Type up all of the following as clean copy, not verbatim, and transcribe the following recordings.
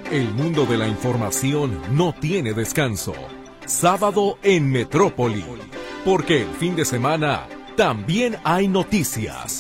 El mundo de la información no tiene descanso. Sábado en Metrópoli, porque el fin de semana también hay noticias.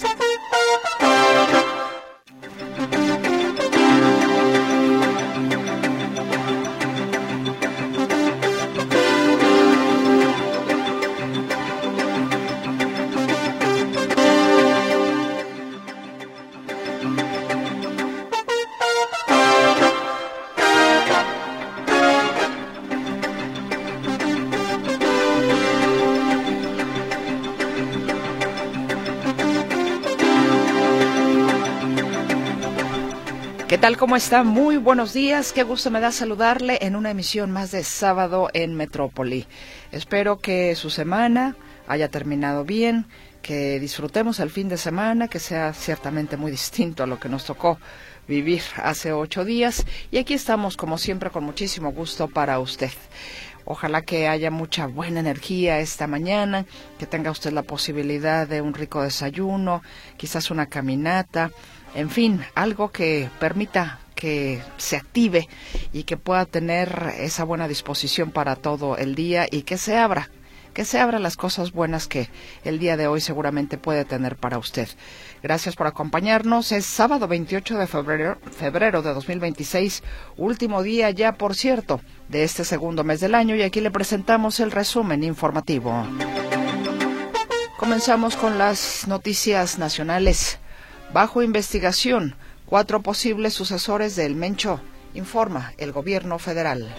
¿Qué tal? ¿Cómo está? Muy buenos días. Qué gusto me da saludarle en una emisión más de Sábado en Metrópoli. Espero que su semana haya terminado bien, que disfrutemos el fin de semana, que sea ciertamente muy distinto a lo que nos tocó vivir hace 8 días. Y aquí estamos, como siempre, con muchísimo gusto para usted. Ojalá que haya mucha buena energía esta mañana, que tenga usted la posibilidad de un rico desayuno, quizás una caminata. En fin, algo que permita que se active y que pueda tener esa buena disposición para todo el día y que se abra las cosas buenas que el día de hoy seguramente puede tener para usted. Gracias por acompañarnos. Es sábado 28 de febrero de 2026, último día ya, por cierto, de este segundo mes del año, y aquí le presentamos el resumen informativo. Comenzamos con las noticias nacionales. Bajo investigación, 4 posibles sucesores del Mencho, informa el gobierno federal.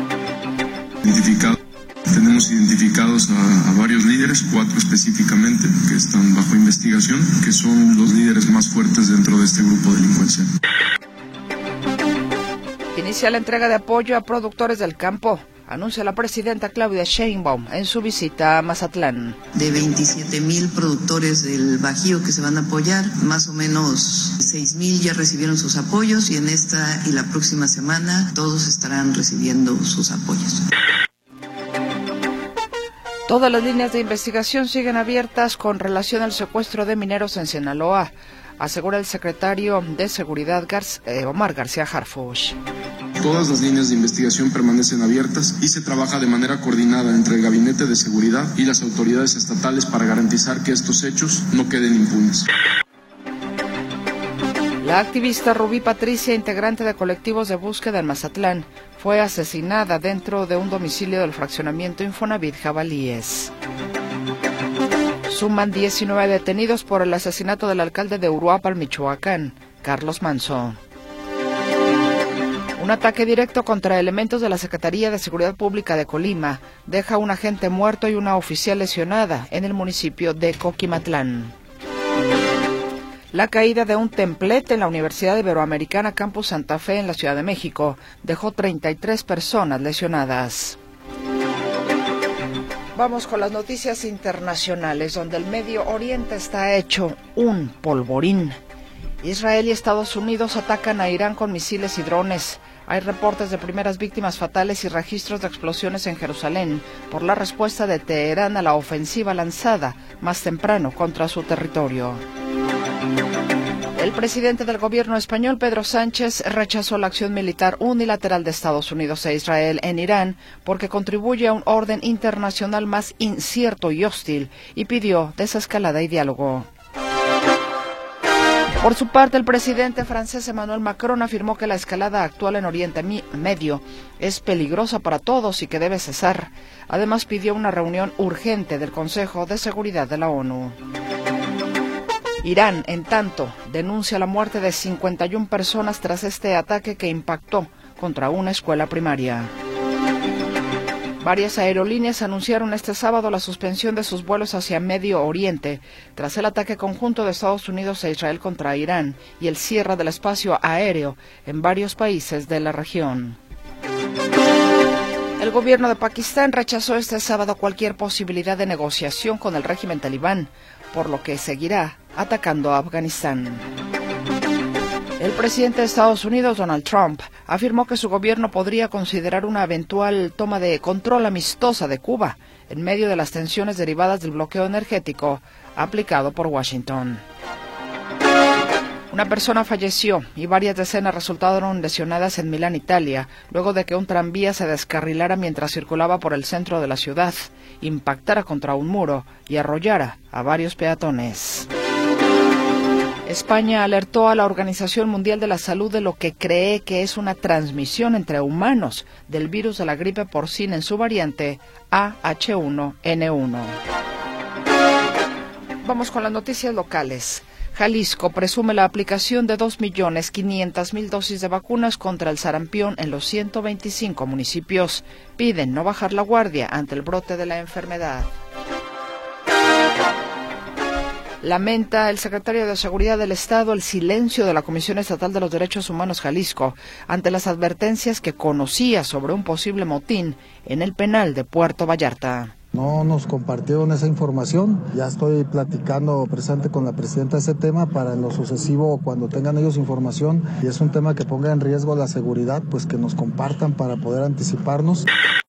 Tenemos identificados a varios líderes, 4 específicamente, que están bajo investigación, que son los líderes más fuertes dentro de este grupo delincuencial. Inicia la entrega de apoyo a productores del campo, anuncia la presidenta Claudia Sheinbaum en su visita a Mazatlán. De 27,000 productores del Bajío que se van a apoyar, más o menos 6,000 ya recibieron sus apoyos y en esta y la próxima semana todos estarán recibiendo sus apoyos. Todas las líneas de investigación siguen abiertas con relación al secuestro de mineros en Sinaloa, asegura el secretario de Seguridad Omar García Harfuch. Todas las líneas de investigación permanecen abiertas y se trabaja de manera coordinada entre el Gabinete de Seguridad y las autoridades estatales para garantizar que estos hechos no queden impunes. La activista Rubí Patricia, integrante de colectivos de búsqueda en Mazatlán, fue asesinada dentro de un domicilio del fraccionamiento Infonavit Jabalíes. Suman 19 detenidos por el asesinato del alcalde de Uruapan, Michoacán, Carlos Manso. Un ataque directo contra elementos de la Secretaría de Seguridad Pública de Colima deja a un agente muerto y una oficial lesionada en el municipio de Coquimatlán. La caída de un templete en la Universidad Iberoamericana Campus Santa Fe en la Ciudad de México dejó 33 personas lesionadas. Vamos con las noticias internacionales, donde el Medio Oriente está hecho un polvorín. Israel y Estados Unidos atacan a Irán con misiles y drones. Hay reportes de primeras víctimas fatales y registros de explosiones en Jerusalén por la respuesta de Teherán a la ofensiva lanzada más temprano contra su territorio. El presidente del gobierno español, Pedro Sánchez, rechazó la acción militar unilateral de Estados Unidos e Israel en Irán porque contribuye a un orden internacional más incierto y hostil y pidió desescalada y diálogo. Por su parte, el presidente francés Emmanuel Macron afirmó que la escalada actual en Oriente Medio es peligrosa para todos y que debe cesar. Además, pidió una reunión urgente del Consejo de Seguridad de la ONU. Irán, en tanto, denuncia la muerte de 51 personas tras este ataque que impactó contra una escuela primaria. Varias aerolíneas anunciaron este sábado la suspensión de sus vuelos hacia Medio Oriente tras el ataque conjunto de Estados Unidos e Israel contra Irán y el cierre del espacio aéreo en varios países de la región. El gobierno de Pakistán rechazó este sábado cualquier posibilidad de negociación con el régimen talibán, por lo que seguirá atacando a Afganistán. El presidente de Estados Unidos, Donald Trump, afirmó que su gobierno podría considerar una eventual toma de control amistosa de Cuba en medio de las tensiones derivadas del bloqueo energético aplicado por Washington. Una persona falleció y varias decenas resultaron lesionadas en Milán, Italia, luego de que un tranvía se descarrilara mientras circulaba por el centro de la ciudad, impactara contra un muro y arrollara a varios peatones. España alertó a la Organización Mundial de la Salud de lo que cree que es una transmisión entre humanos del virus de la gripe porcina en su variante AH1N1. Vamos con las noticias locales. Jalisco presume la aplicación de 2.500.000 dosis de vacunas contra el sarampión en los 125 municipios. Piden no bajar la guardia ante el brote de la enfermedad. Lamenta el secretario de Seguridad del Estado el silencio de la Comisión Estatal de los Derechos Humanos Jalisco ante las advertencias que conocía sobre un posible motín en el penal de Puerto Vallarta. No nos compartieron esa información, ya estoy platicando presente con la presidenta de ese tema para en lo sucesivo, cuando tengan ellos información y es un tema que ponga en riesgo la seguridad, pues que nos compartan para poder anticiparnos.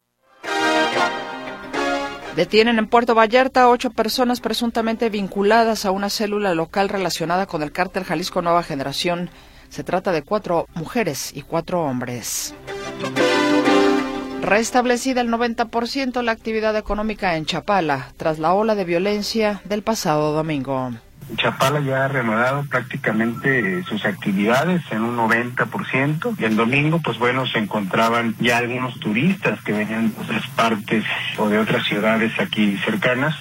Detienen en Puerto Vallarta a 8 personas presuntamente vinculadas a una célula local relacionada con el cártel Jalisco Nueva Generación. Se trata de 4 mujeres y 4 hombres. Restablecida el 90% la actividad económica en Chapala tras la ola de violencia del pasado domingo. Chapala ya ha reanudado prácticamente sus actividades en un 90%. Y el domingo, pues bueno, se encontraban ya algunos turistas que venían de otras partes o de otras ciudades aquí cercanas.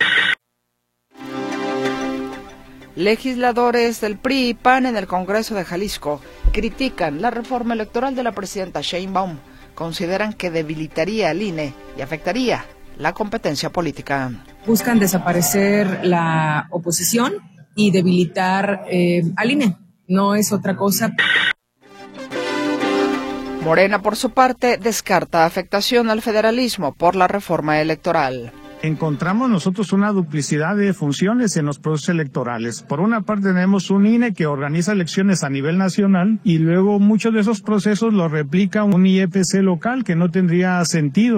Legisladores del PRI y PAN en el Congreso de Jalisco critican la reforma electoral de la presidenta Sheinbaum. Consideran que debilitaría al INE y afectaría la competencia política. Buscan desaparecer la oposición y debilitar al INE. No es otra cosa. Morena, por su parte, descarta afectación al federalismo por la reforma electoral. Encontramos nosotros una duplicidad de funciones en los procesos electorales. Por una parte tenemos un INE que organiza elecciones a nivel nacional y luego muchos de esos procesos los replica un IEPC local que no tendría sentido.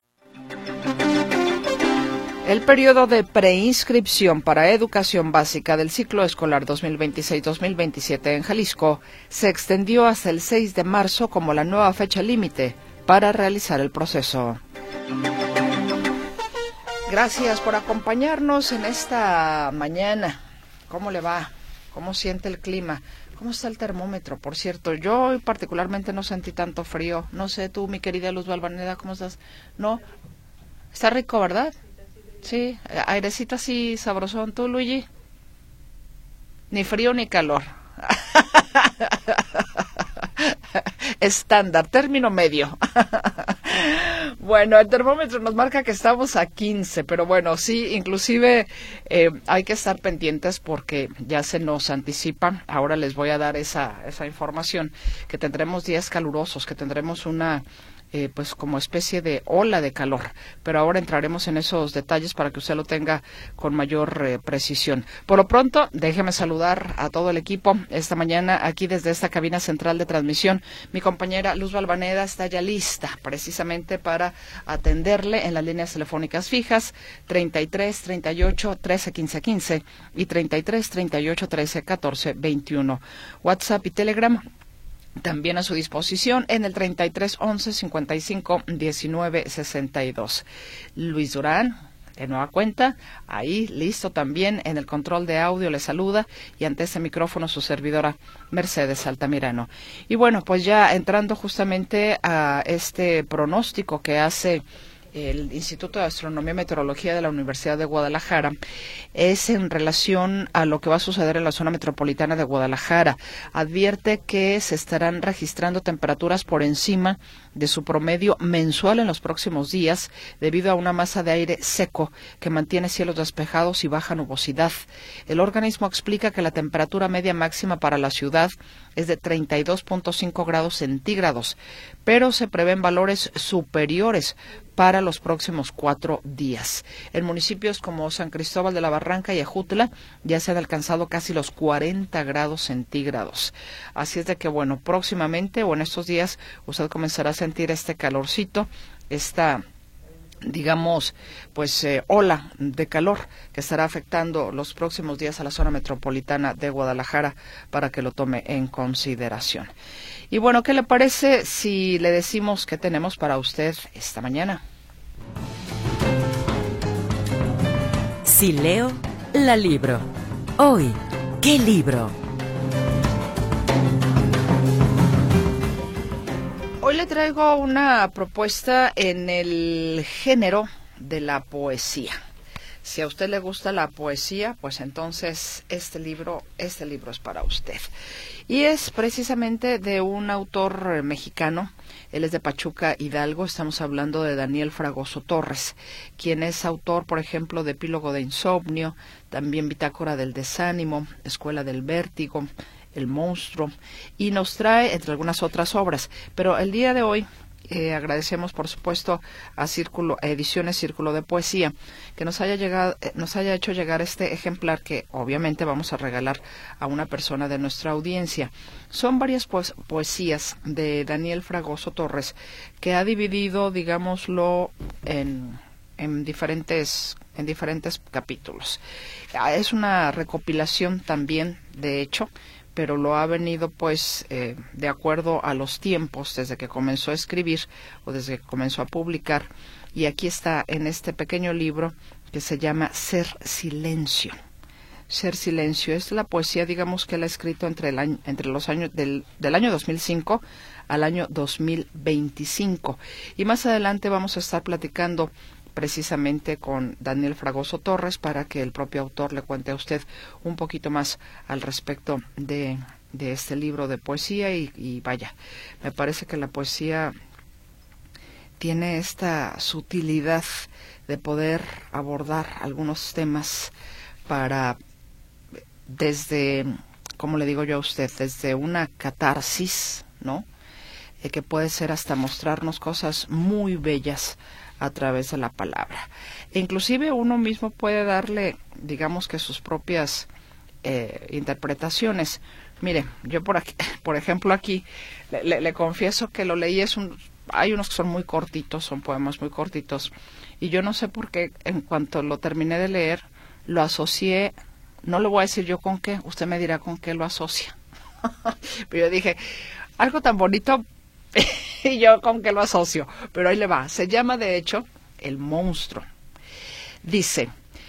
El periodo de preinscripción para educación básica del ciclo escolar 2026-2027 en Jalisco se extendió hasta el 6 de marzo como la nueva fecha límite para realizar el proceso. Gracias por acompañarnos en esta mañana. ¿Cómo le va? ¿Cómo siente el clima? ¿Cómo está el termómetro? Por cierto, yo hoy particularmente no sentí tanto frío. No sé tú, mi querida Luz Valvaneda, ¿cómo estás? ¿No? Está rico, ¿verdad? Sí, airecito así sabrosón. ¿Tú, Luigi? Ni frío ni calor. Estándar, término medio. Bueno, el termómetro nos marca que estamos a 15, pero bueno, sí, inclusive hay que estar pendientes porque ya se nos anticipa. Ahora les voy a dar esa información, que tendremos días calurosos, que tendremos una pues como especie de ola de calor, pero ahora entraremos en esos detalles para que usted lo tenga con mayor precisión. Por lo pronto, déjeme saludar a todo el equipo esta mañana aquí desde esta cabina central de transmisión. Mi compañera Luz Valvaneda está ya lista precisamente para atenderle en las líneas telefónicas fijas 33 38 13 15 15 y 33 38 13 14 21. WhatsApp y Telegram también a su disposición en el 33 11 55 19 62. Luis Durán, de nueva cuenta, ahí listo también en el control de audio, le saluda, y ante ese micrófono su servidora Mercedes Altamirano. Y bueno, pues ya entrando justamente a este pronóstico que hace el Instituto de Astronomía y Meteorología de la Universidad de Guadalajara, es en relación a lo que va a suceder en la zona metropolitana de Guadalajara. Advierte que se estarán registrando temperaturas por encima de su promedio mensual en los próximos días debido a una masa de aire seco que mantiene cielos despejados y baja nubosidad. El organismo explica que la temperatura media máxima para la ciudad es de 32.5 grados centígrados, pero se prevén valores superiores para los próximos 4 días. En municipios como San Cristóbal de la Barranca y Ajutla ya se han alcanzado casi los 40 grados centígrados. Así es de que, bueno, próximamente o en estos días usted comenzará a sentir este calorcito, esta digamos, pues ola de calor que estará afectando los próximos días a la zona metropolitana de Guadalajara, para que lo tome en consideración. Y bueno, ¿qué le parece si le decimos qué tenemos para usted esta mañana? Si leo, la libro. Hoy, ¿qué libro? Hoy le traigo una propuesta en el género de la poesía. Si a usted le gusta la poesía, pues entonces este libro es para usted. Y es precisamente de un autor mexicano. Él es de Pachuca, Hidalgo. Estamos hablando de Daniel Fragoso Torres, quien es autor, por ejemplo, de Epílogo de Insomnio, también Bitácora del Desánimo, Escuela del Vértigo, El Monstruo, y nos trae entre algunas otras obras. Pero el día de hoy agradecemos, por supuesto, a Ediciones Círculo de Poesía, que nos haya hecho llegar este ejemplar, que obviamente vamos a regalar a una persona de nuestra audiencia. Son varias poesías de Daniel Fragoso Torres, que ha dividido, digámoslo, en diferentes capítulos. Es una recopilación también, de hecho, pero lo ha venido pues de acuerdo a los tiempos, desde que comenzó a escribir o desde que comenzó a publicar. Y aquí está en este pequeño libro que se llama Ser Silencio. Ser Silencio es la poesía, digamos, que él ha escrito entre los años del año 2005 al año 2025. Y más adelante vamos a estar platicando precisamente con Daniel Fragoso Torres, para que el propio autor le cuente a usted un poquito más al respecto de este libro de poesía. Y vaya, me parece que la poesía tiene esta sutilidad de poder abordar algunos temas para, desde, como le digo yo a usted, desde una catarsis, ¿no? Que puede ser hasta mostrarnos cosas muy bellas a través de la palabra. E inclusive uno mismo puede darle, digamos, que sus propias interpretaciones. Mire, yo por ejemplo aquí le confieso que lo leí, hay unos que son muy cortitos, son poemas muy cortitos, y yo no sé por qué en cuanto lo terminé de leer lo asocié, no le voy a decir yo con qué, usted me dirá con qué lo asocia. Pero yo dije, algo tan bonito, y yo con qué lo asocio, pero ahí le va. Se llama, de hecho, El Monstruo. Dice: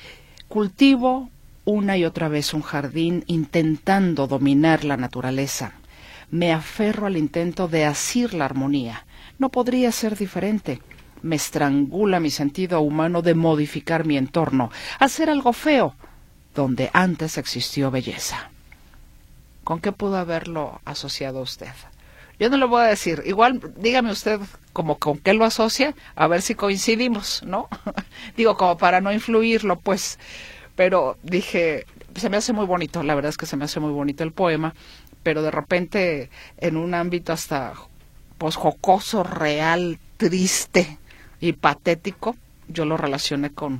cultivo una y otra vez un jardín intentando dominar la naturaleza. Me aferro al intento de asir la armonía. No podría ser diferente. Me estrangula mi sentido humano de modificar mi entorno, hacer algo feo donde antes existió belleza. ¿Con qué pudo haberlo asociado usted? Yo no le voy a decir, igual dígame usted como con qué lo asocia, a ver si coincidimos, ¿no? Digo, como para no influirlo, pues. Pero dije, se me hace muy bonito, la verdad es que se me hace muy bonito el poema, pero de repente en un ámbito hasta pues jocoso, real, triste y patético, yo lo relacioné con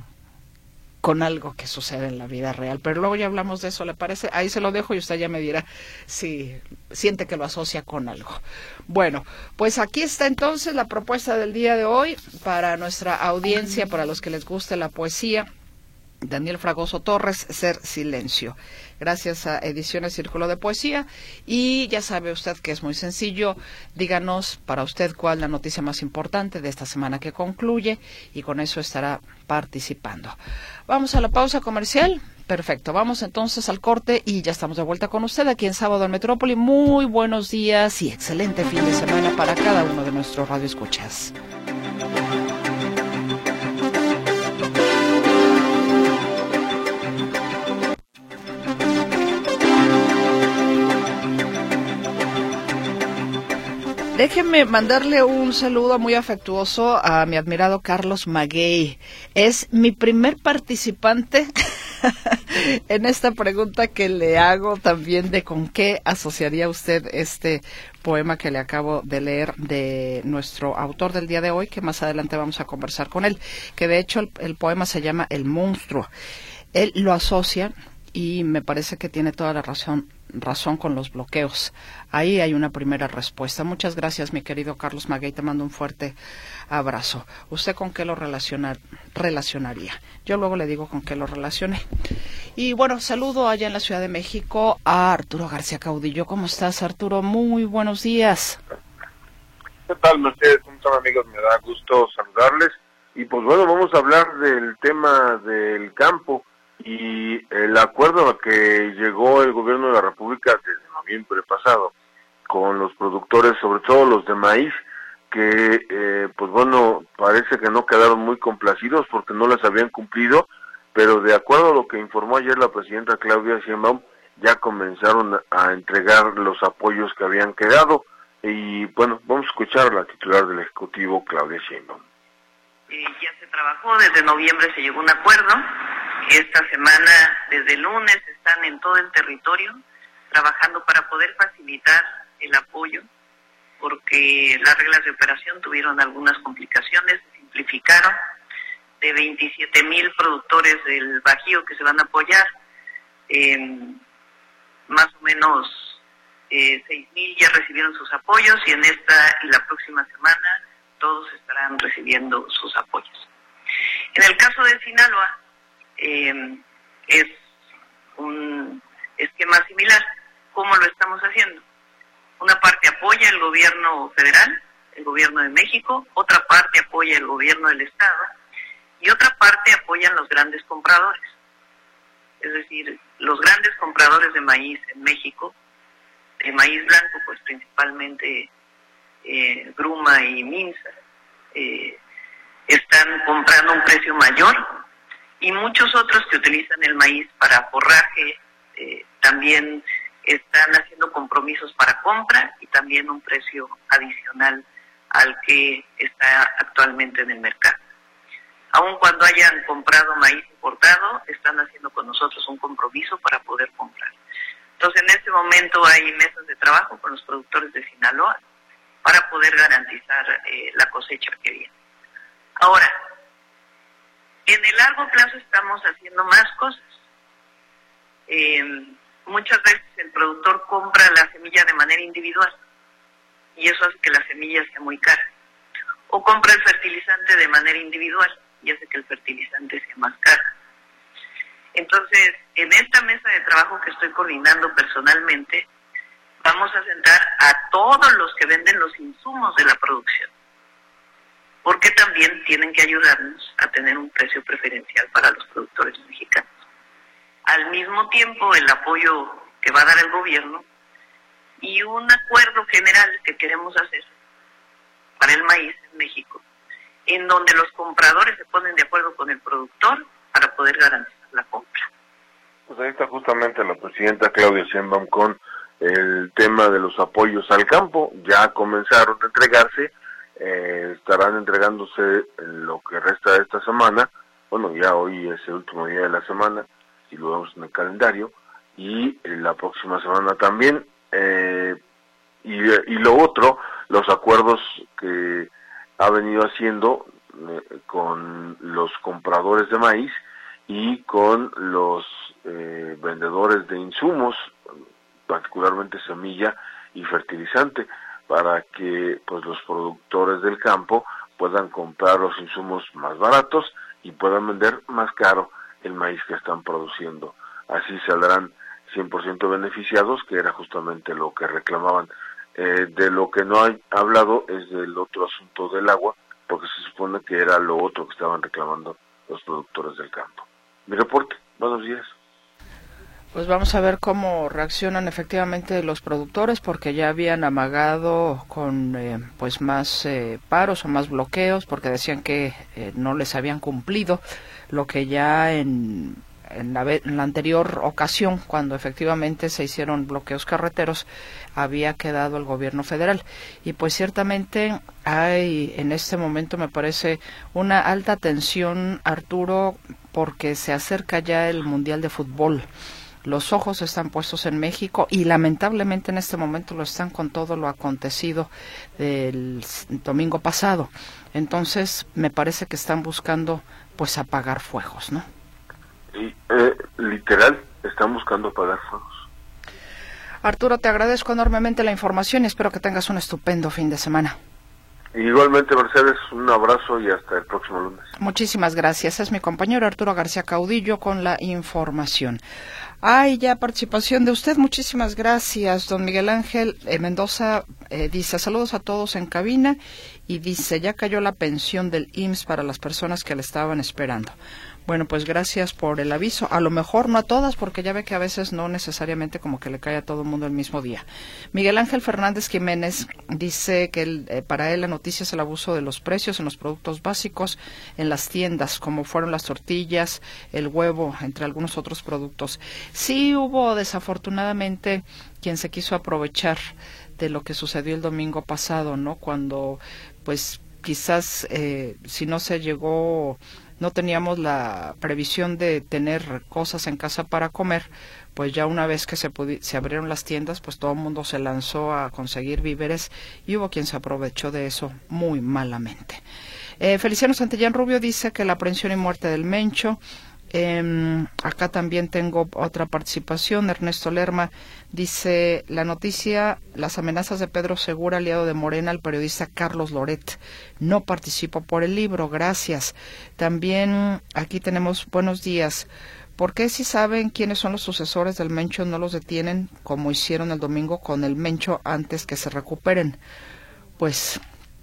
algo que sucede en la vida real. Pero luego ya hablamos de eso, ¿le parece? Ahí se lo dejo y usted ya me dirá si siente que lo asocia con algo. Bueno, pues aquí está entonces la propuesta del día de hoy para nuestra audiencia, para los que les guste la poesía. Daniel Fragoso Torres, Ser Silencio. Gracias a Ediciones Círculo de Poesía. Y ya sabe usted que es muy sencillo. Díganos para usted cuál es la noticia más importante de esta semana que concluye, y con eso estará participando. Vamos a la pausa comercial. Perfecto, vamos entonces al corte y ya estamos de vuelta con usted aquí en Sábado en Metrópoli. Muy buenos días y excelente fin de semana para cada uno de nuestros radioescuchas. Déjenme mandarle un saludo muy afectuoso a mi admirado Carlos Maguey. Es mi primer participante en esta pregunta que le hago también de con qué asociaría usted este poema que le acabo de leer de nuestro autor del día de hoy, que más adelante vamos a conversar con él, que de hecho el poema se llama El Monstruo. Él lo asocia, y me parece que tiene toda la razón razón con los bloqueos. Ahí hay una primera respuesta. Muchas gracias, mi querido Carlos Maguey, te mando un fuerte abrazo. ¿Usted con qué lo relacionaría? Yo luego le digo con qué lo relacioné. Y bueno, saludo allá en la Ciudad de México a Arturo García Caudillo. ¿Cómo estás, Arturo? Muy buenos días. ¿Qué tal, Mercedes? ¿Cómo están, amigos? Me da gusto saludarles. Y pues bueno, vamos a hablar del tema del campo y el acuerdo al que llegó el gobierno de la República desde noviembre pasado con los productores, sobre todo los de maíz, que pues bueno, parece que no quedaron muy complacidos porque no las habían cumplido, pero de acuerdo a lo que informó ayer la presidenta Claudia Sheinbaum, ya comenzaron a entregar los apoyos que habían quedado. Y bueno, vamos a escuchar a la titular del Ejecutivo, Claudia Sheinbaum. Ya se trabajó, desde noviembre se llegó a un acuerdo. Esta semana, desde el lunes, están en todo el territorio trabajando para poder facilitar el apoyo, porque las reglas de operación tuvieron algunas complicaciones, se simplificaron. De 27,000 productores del Bajío que se van a apoyar, más o menos 6,000 ya recibieron sus apoyos, y en esta y la próxima semana todos estarán recibiendo sus apoyos. En el caso de Sinaloa, es un esquema similar. ¿Cómo lo estamos haciendo? Una parte apoya el gobierno federal, el gobierno de México, otra parte apoya el gobierno del estado, y otra parte apoyan los grandes compradores. Es decir, los grandes compradores de maíz en México, de maíz blanco, pues principalmente Gruma y Minsa, están comprando a un precio mayor, y muchos otros que utilizan el maíz para forraje también están haciendo compromisos para compra y también un precio adicional al que está actualmente en el mercado. Aun cuando hayan comprado maíz importado, están haciendo con nosotros un compromiso para poder comprar. Entonces, en este momento hay mesas de trabajo con los productores de Sinaloa para poder garantizar la cosecha que viene. Ahora, en el largo plazo estamos haciendo más cosas. Muchas veces el productor compra la semilla de manera individual y eso hace que la semilla sea muy cara. O compra el fertilizante de manera individual y hace que el fertilizante sea más caro. Entonces, en esta mesa de trabajo que estoy coordinando personalmente, vamos a sentar a todos los que venden los insumos de la producción, porque también tienen que ayudarnos a tener un precio preferencial para los productores mexicanos. Al mismo tiempo, el apoyo que va a dar el gobierno y un acuerdo general que queremos hacer para el maíz en México, en donde los compradores se ponen de acuerdo con el productor para poder garantizar la compra. Pues ahí está justamente la presidenta Claudia Sheinbaum con el tema de los apoyos al campo. Ya comenzaron a entregarse, estarán entregándose lo que resta de esta semana. Bueno, ya hoy es el último día de la semana, si lo vemos en el calendario, y la próxima semana también. Y lo otro, los acuerdos que ha venido haciendo con los compradores de maíz y con los vendedores de insumos, particularmente semilla y fertilizante, para que pues los productores del campo puedan comprar los insumos más baratos y puedan vender más caro el maíz que están produciendo. Así saldrán 100% beneficiados, que era justamente lo que reclamaban. De lo que no hay hablado es del otro asunto del agua, porque se supone que era lo otro que estaban reclamando los productores del campo. Mi reporte, buenos días. Pues vamos a ver cómo reaccionan efectivamente los productores, porque ya habían amagado con pues más paros o más bloqueos, porque decían que no les habían cumplido lo que ya en la anterior ocasión, cuando efectivamente se hicieron bloqueos carreteros, había quedado el gobierno federal. Y pues ciertamente hay en este momento, me parece, una alta tensión, Arturo, porque se acerca ya el Mundial de Fútbol. Los ojos están puestos en México y lamentablemente en este momento lo están con todo lo acontecido del domingo pasado. Entonces me parece que están buscando pues apagar fuegos, ¿no? Sí, literal, están buscando apagar fuegos. Arturo, te agradezco enormemente la información y espero que tengas un estupendo fin de semana. Igualmente, Mercedes, un abrazo y hasta el próximo lunes. Muchísimas gracias. Es mi compañero Arturo García Caudillo con la información. Hay ya participación de usted. Muchísimas gracias. Don Miguel Ángel Mendoza dice, saludos a todos en cabina, y dice, ya cayó la pensión del IMSS para las personas que la estaban esperando. Bueno, pues gracias por el aviso. A lo mejor no a todas, porque ya ve que a veces no necesariamente como que le cae a todo el mundo el mismo día. Miguel Ángel Fernández Jiménez dice que para él la noticia es el abuso de los precios en los productos básicos en las tiendas, como fueron las tortillas, el huevo, entre algunos otros productos. Sí hubo desafortunadamente quien se quiso aprovechar de lo que sucedió el domingo pasado, ¿no? Cuando, pues, quizás si no se llegó, no teníamos la previsión de tener cosas en casa para comer, pues ya una vez que se abrieron las tiendas, pues todo el mundo se lanzó a conseguir víveres y hubo quien se aprovechó de eso muy malamente. Feliciano Santillán Rubio dice que la aprehensión y muerte del Mencho. Acá también tengo otra participación. Ernesto Lerma dice, la noticia, las amenazas de Pedro Segura, aliado de Morena, al periodista Carlos Loret. No participo por el libro, gracias. También aquí tenemos, buenos días. ¿Por qué si saben quiénes son los sucesores del Mencho no los detienen como hicieron el domingo con el Mencho antes que se recuperen? Pues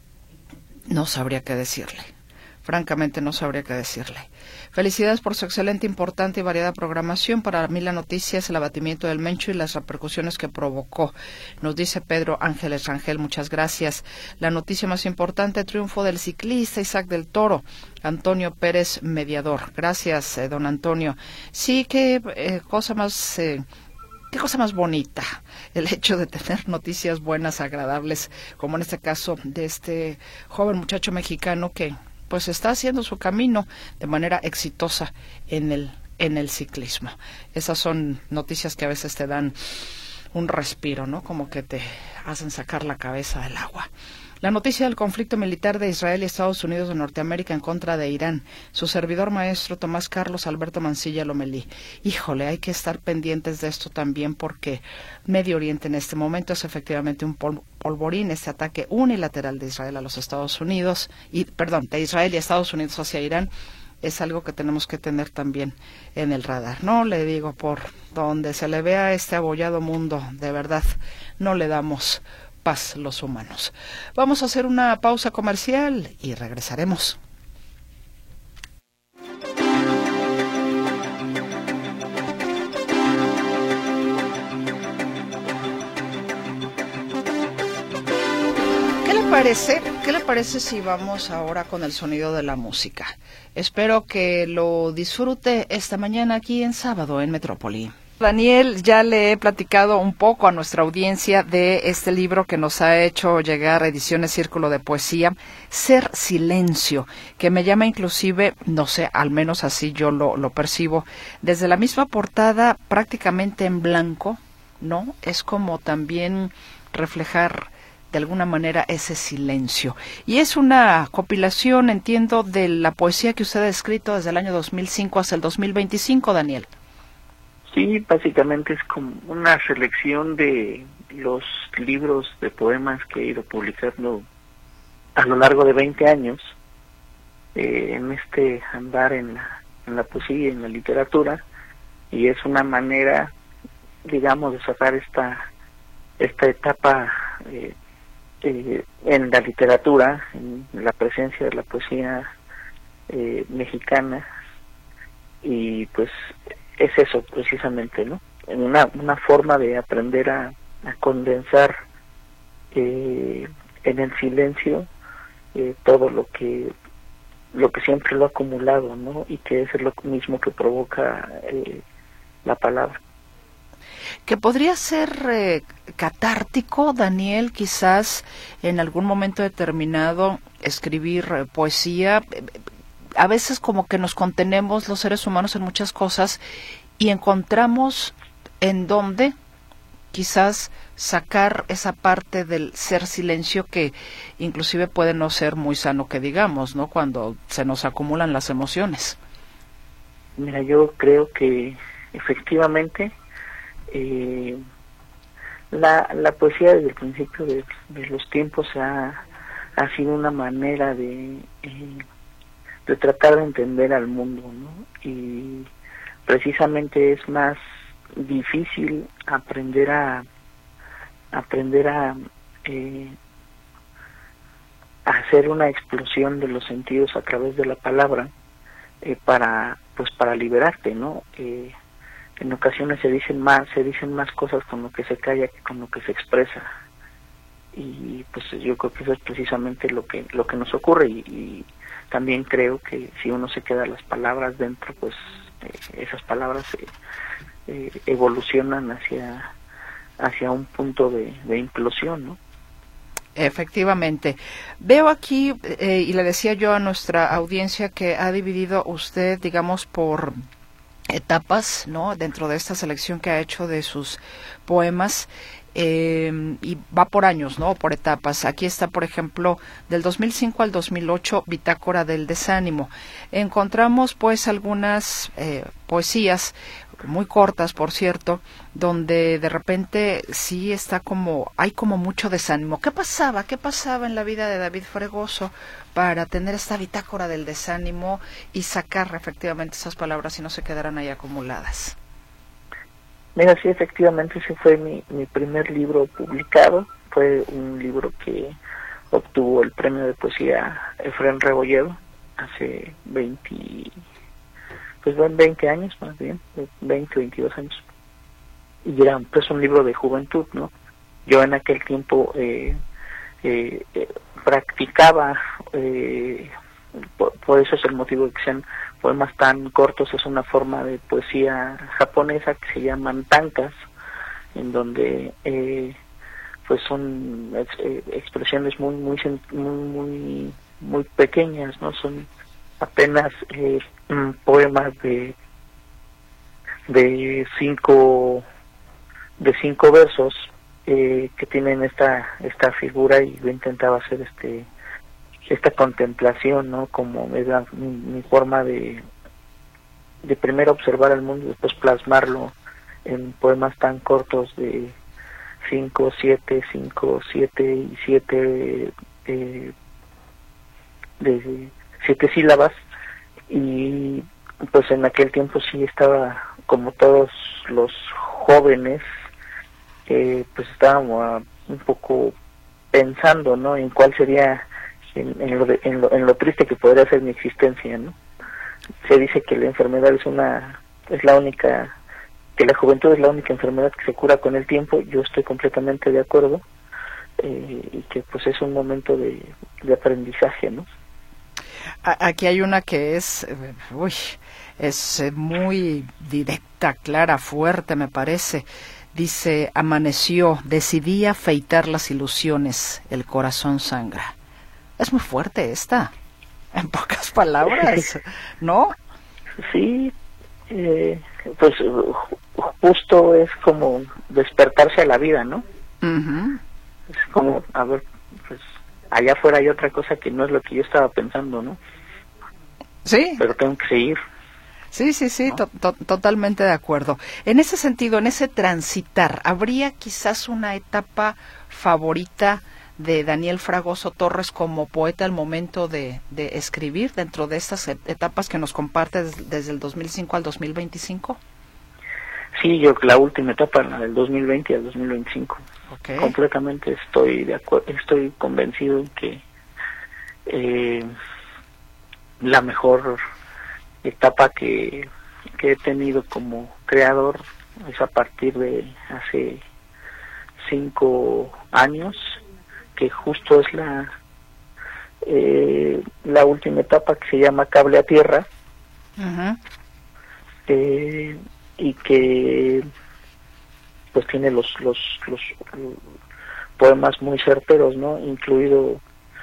no sabría qué decirle. Francamente no sabría qué decirle. Felicidades por su excelente, importante y variada programación. Para mí la noticia es el abatimiento del Mencho y las repercusiones que provocó. Nos dice Pedro Ángeles Rangel, muchas gracias. La noticia más importante, triunfo del ciclista Isaac del Toro. Antonio Pérez, mediador. Gracias, don Antonio. Sí, qué cosa más... Qué cosa más bonita el hecho de tener noticias buenas, agradables, como en este caso de este joven muchacho mexicano que pues está haciendo su camino de manera exitosa en el ciclismo. Esas son noticias que a veces te dan un respiro, ¿no? Como que te hacen sacar la cabeza del agua. La noticia del conflicto militar de Israel y Estados Unidos de Norteamérica en contra de Irán. Su servidor maestro Tomás Carlos Alberto Mancilla Lomelí. Híjole, hay que estar pendientes de esto también porque Medio Oriente en este momento es efectivamente un polvorín, este ataque unilateral de Israel a los Estados Unidos, de Israel y Estados Unidos hacia Irán, es algo que tenemos que tener también en el radar. No le digo, por donde se le vea este abollado mundo, de verdad, no le damos paz los humanos. Vamos a hacer una pausa comercial y regresaremos. ¿Qué le parece si vamos ahora con el sonido de la música? Espero que lo disfrute esta mañana aquí en Sábado en Metrópoli. Daniel, ya le he platicado un poco a nuestra audiencia de este libro que nos ha hecho llegar Ediciones Círculo de Poesía, Ser Silencio, que me llama inclusive, no sé, al menos así yo lo percibo, desde la misma portada prácticamente en blanco, ¿no? Es como también reflejar de alguna manera ese silencio. Y es una compilación, entiendo, de la poesía que usted ha escrito desde el año 2005 hasta el 2025, Daniel. Sí, básicamente es como una selección de los libros de poemas que he ido publicando a lo largo de 20 años en este andar en la poesía y en la literatura, y es una manera, digamos, de sacar esta etapa en la literatura, en la presencia de la poesía mexicana, y pues es eso precisamente, ¿no? Una forma de aprender a condensar en el silencio todo lo que siempre lo ha acumulado, ¿no? Y que es lo mismo que provoca la palabra. Que podría ser catártico, Daniel, quizás en algún momento determinado escribir poesía. A veces como que nos contenemos los seres humanos en muchas cosas y encontramos en dónde quizás sacar esa parte del ser silencio que inclusive puede no ser muy sano que digamos, ¿no? Cuando se nos acumulan las emociones. Mira, yo creo que efectivamente la poesía desde el principio de los tiempos ha sido una manera de tratar de entender al mundo, ¿no? Y precisamente es más difícil aprender a hacer una explosión de los sentidos a través de la palabra para liberarte, ¿no? En ocasiones se dicen más cosas con lo que se calla que con lo que se expresa, y pues yo creo que eso es precisamente lo que nos ocurre, y también creo que si uno se queda las palabras dentro, pues esas palabras evolucionan hacia un punto de implosión, ¿no? Efectivamente. Veo aquí, y le decía yo a nuestra audiencia, que ha dividido usted, digamos, por etapas, ¿no?, dentro de esta selección que ha hecho de sus poemas, y va por años, ¿no?, por etapas. Aquí está, por ejemplo, del 2005 al 2008, Bitácora del Desánimo. Encontramos, pues, algunas poesías muy cortas, por cierto, donde de repente sí hay como mucho desánimo. ¿Qué pasaba en la vida de David Fregoso para tener esta bitácora del desánimo y sacar efectivamente esas palabras y no se quedaran ahí acumuladas? Mira, sí, efectivamente ese fue mi primer libro publicado. Fue un libro que obtuvo el premio de poesía Efrén Rebolledo hace 20 años, más bien, 20, 22 años. Y era pues un libro de juventud, ¿no? Yo en aquel tiempo practicaba, por eso es el motivo de que sean poemas tan cortos. Es una forma de poesía japonesa que se llaman tankas, en donde pues son expresiones muy pequeñas, ¿no? Son apenas poemas de cinco versos que tienen esta figura, y yo intentaba hacer esta contemplación, ¿no? Como era mi forma de primero observar el mundo y después plasmarlo en poemas tan cortos de 5, 7 y 7 de 7 sílabas. Y pues en aquel tiempo sí estaba, como todos los jóvenes, pues estábamos un poco pensando, ¿no?, en cuál sería, en lo triste que podría ser mi existencia, ¿no? Se dice que la enfermedad es la única, que la juventud es la única enfermedad que se cura con el tiempo. Yo estoy completamente de acuerdo, y que pues es un momento de aprendizaje, ¿no? Aquí hay una que es muy directa, clara, fuerte, me parece. Dice: amaneció, decidí afeitar las ilusiones, el corazón sangra. Es muy fuerte esta, en pocas palabras, ¿no? Sí, pues justo es como despertarse a la vida, ¿no? Uh-huh. Es como, a ver, pues allá afuera hay otra cosa que no es lo que yo estaba pensando, ¿no? Sí. Pero tengo que seguir. Sí, ¿no? Totalmente de acuerdo. En ese sentido, en ese transitar, ¿habría quizás una etapa favorita de Daniel Fragoso Torres como poeta al momento de escribir, dentro de estas etapas que nos comparte desde el 2005 al 2025? Sí, yo la última etapa, la del 2020 al 2025. Okay. Completamente estoy de acuerdo, estoy convencido en que la mejor etapa que he tenido como creador es a partir de hace 5 años, que justo es la última etapa, que se llama Cable a Tierra. Uh-huh. Y que pues tiene los poemas muy certeros, ¿no? Incluido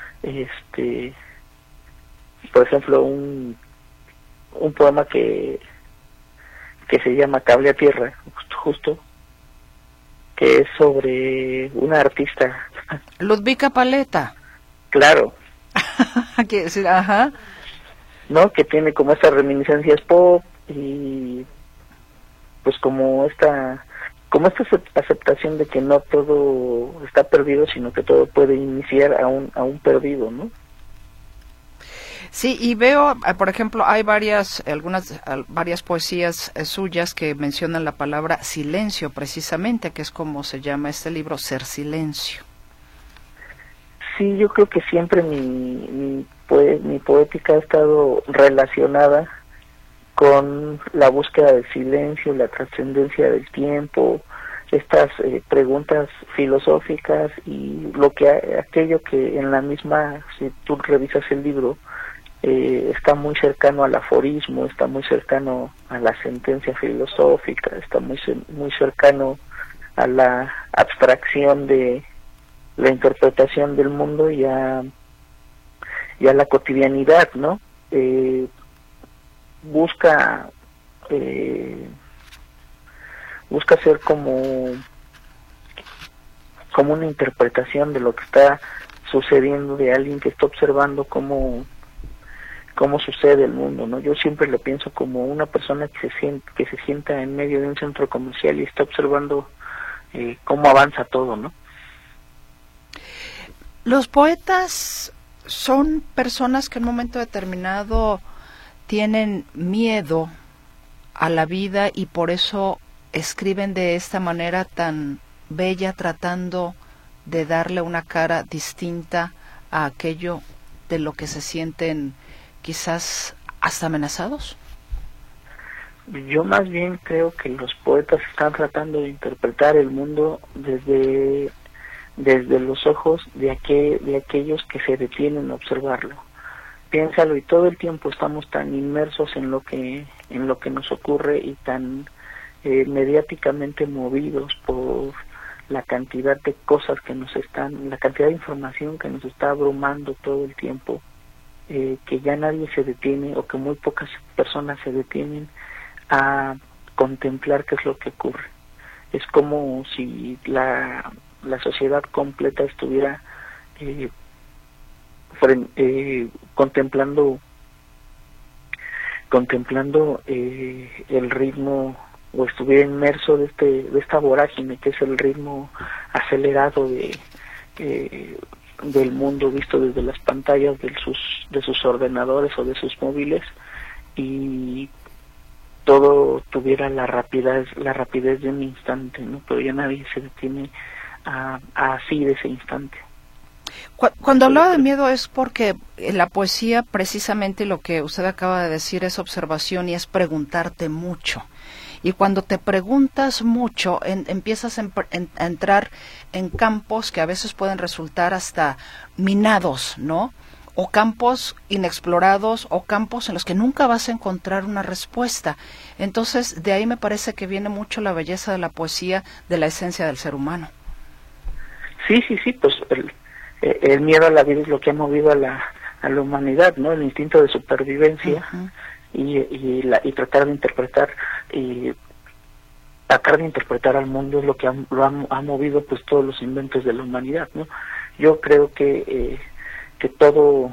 por ejemplo un poema que se llama Cable a Tierra, justo, que es sobre una artista. Ludvika Paleta. Claro. Ajá. ¿No? Que tiene como estas reminiscencias pop, y pues como esta como esta aceptación de que no todo está perdido, sino que todo puede iniciar aún perdido, ¿no? Sí, y veo, por ejemplo, hay varias poesías suyas que mencionan la palabra silencio, precisamente, que es como se llama este libro, Ser Silencio. Sí, yo creo que siempre mi poética ha estado relacionada con la búsqueda del silencio, la trascendencia del tiempo, estas preguntas filosóficas y aquello que en la misma, si tú revisas el libro, está muy cercano al aforismo, está muy cercano a la sentencia filosófica, está muy cercano a la abstracción de la interpretación del mundo y a la cotidianidad, ¿no? Busca ser como una interpretación de lo que está sucediendo, de alguien que está observando cómo sucede el mundo, ¿no? Yo siempre lo pienso como una persona que se sienta en medio de un centro comercial y está observando cómo avanza todo, ¿no? Los poetas son personas que en un momento determinado tienen miedo a la vida y por eso escriben de esta manera tan bella, tratando de darle una cara distinta a aquello de lo que se sienten quizás hasta amenazados. Yo más bien creo que los poetas están tratando de interpretar el mundo desde los ojos de aquellos que se detienen a observarlo. Piénsalo, y todo el tiempo estamos tan inmersos en lo que nos ocurre y tan mediáticamente movidos por la cantidad de cosas la cantidad de información que nos está abrumando todo el tiempo, que ya nadie se detiene, o que muy pocas personas se detienen a contemplar qué es lo que ocurre. Es como si la sociedad completa estuviera contemplando el ritmo, o estuviera inmerso de esta vorágine que es el ritmo acelerado del mundo visto desde las pantallas de sus ordenadores o de sus móviles, y todo tuviera la rapidez de un instante, ¿no? Pero ya nadie se detiene así de ese instante. Cuando hablaba de miedo es porque la poesía, precisamente lo que usted acaba de decir, es observación y es preguntarte mucho. Y cuando te preguntas mucho, empiezas a entrar en campos que a veces pueden resultar hasta minados, ¿no? O campos inexplorados, o campos en los que nunca vas a encontrar una respuesta. Entonces, de ahí me parece que viene mucho la belleza de la poesía, de la esencia del ser humano. Sí, pues el miedo a la vida es lo que ha movido a la humanidad, ¿no? El instinto de supervivencia. Uh-huh. y tratar de interpretar al mundo es lo que ha movido pues todos los inventos de la humanidad, ¿no? Yo creo que todo,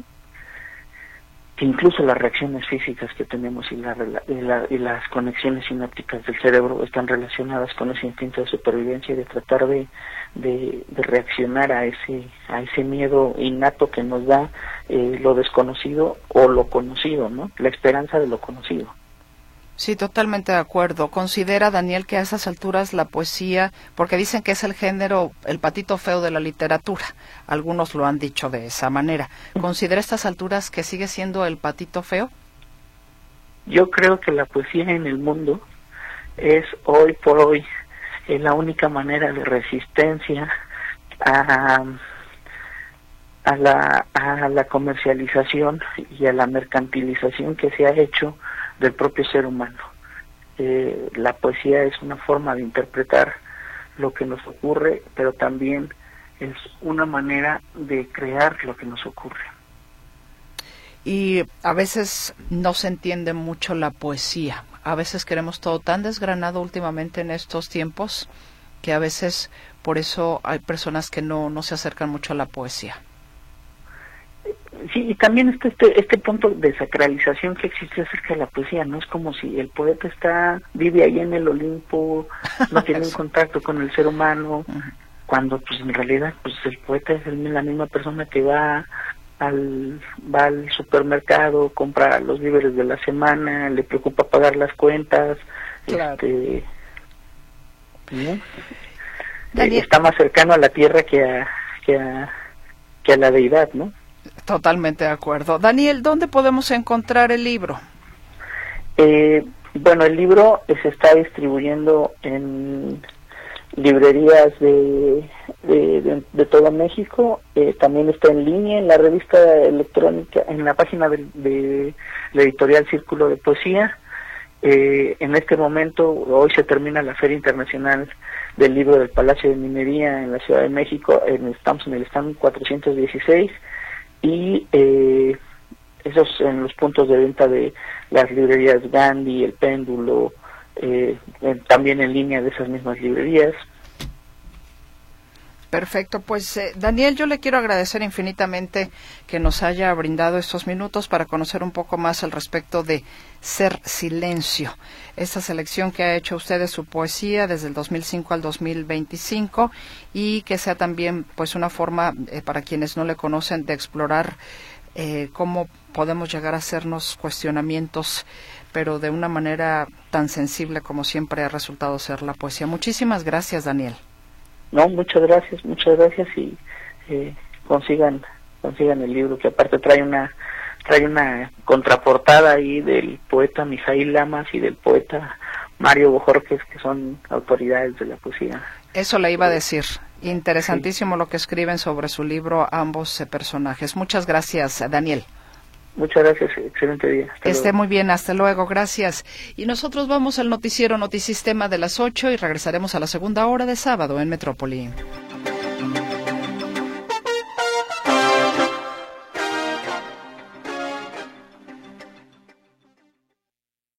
que incluso las reacciones físicas que tenemos y las conexiones sinápticas del cerebro están relacionadas con ese instinto de supervivencia y de tratar de reaccionar a ese miedo innato que nos da lo desconocido o lo conocido, ¿no? La esperanza de lo conocido. Sí, totalmente de acuerdo. ¿Considera, Daniel, que a esas alturas la poesía, porque dicen que es el género, el patito feo de la literatura, algunos lo han dicho de esa manera, ¿considera a estas alturas que sigue siendo el patito feo? Yo creo que la poesía en el mundo es hoy por hoy la única manera de resistencia a la comercialización y a la mercantilización que se ha hecho del propio ser humano. La poesía es una forma de interpretar lo que nos ocurre, pero también es una manera de crear lo que nos ocurre. Y a veces no se entiende mucho la poesía. A veces queremos todo tan desgranado últimamente en estos tiempos que a veces por eso hay personas que no se acercan mucho a la poesía. Sí, y también este punto de sacralización que existe acerca de la poesía, ¿no? Es como si el poeta vive ahí en el Olimpo, no tiene un contacto con el ser humano, cuando pues en realidad pues el poeta es la misma persona que va al supermercado, compra los víveres de la semana, le preocupa pagar las cuentas, claro. ¿no? Está más cercano a la tierra que a la deidad, ¿no? Totalmente de acuerdo. Daniel, ¿dónde podemos encontrar el libro? Bueno, el libro se está distribuyendo en librerías de todo México, también está en línea en la revista electrónica, en la página de la editorial Círculo de Poesía. En este momento, hoy se termina la Feria Internacional del Libro del Palacio de Minería en la Ciudad de México, estamos en el stand 416, y esos en los puntos de venta de las librerías Gandhi, El Péndulo, también en línea de esas mismas librerías. Perfecto, pues Daniel, yo le quiero agradecer infinitamente que nos haya brindado estos minutos para conocer un poco más al respecto de Ser Silencio, esta selección que ha hecho usted de su poesía desde el 2005 al 2025 y que sea también pues una forma para quienes no le conocen de explorar cómo podemos llegar a hacernos cuestionamientos, pero de una manera tan sensible como siempre ha resultado ser la poesía. Muchísimas gracias, Daniel. No, muchas gracias y consigan el libro, que aparte trae una contraportada ahí del poeta Mijaíl Lamas y del poeta Mario Bojorquez, que son autoridades de la poesía. Eso le iba a decir. Interesantísimo lo que escriben sobre su libro ambos personajes. Muchas gracias, Daniel. Muchas gracias, excelente día. Esté muy bien, hasta luego, gracias. Y nosotros vamos al noticiero Notisistema de las 8 y regresaremos a la segunda hora de sábado en Metrópoli.